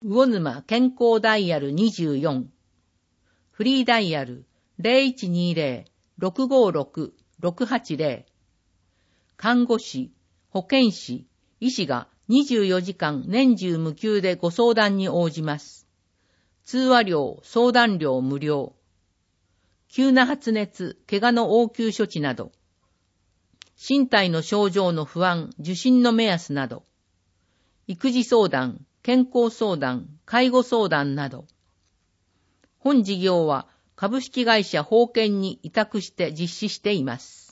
魚沼健康ダイヤル24、フリーダイヤル 0120-656-680、看護師、保健師、医師が24時間年中無休でご相談に応じます。通話料、相談料無料。急な発熱、怪我の応急処置など、身体の症状の不安、受診の目安など、育児相談、健康相談、介護相談など。本事業は株式会社保険に委託して実施しています。